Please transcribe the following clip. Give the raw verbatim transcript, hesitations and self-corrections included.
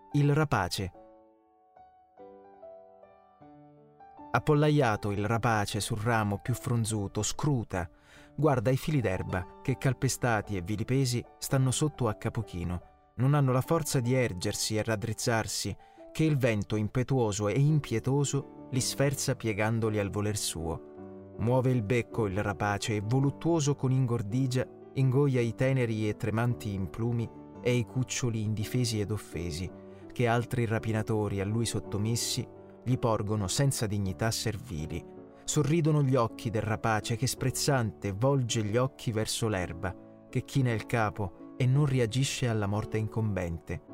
Il rapace. Appollaiato il rapace sul ramo più fronzuto, scruta, guarda i fili d'erba che, calpestati e vilipesi, stanno sotto a capo chino. Non hanno la forza di ergersi e raddrizzarsi, che il vento impetuoso e impietoso li sferza piegandoli al voler suo. Muove il becco il rapace e, voluttuoso con ingordigia, ingoia i teneri e tremanti implumi e i cuccioli indifesi ed offesi, che altri rapinatori a lui sottomessi gli porgono senza dignità servili. Sorridono gli occhi del rapace che, sprezzante, volge gli occhi verso l'erba, che china il capo e non reagisce alla morte incombente.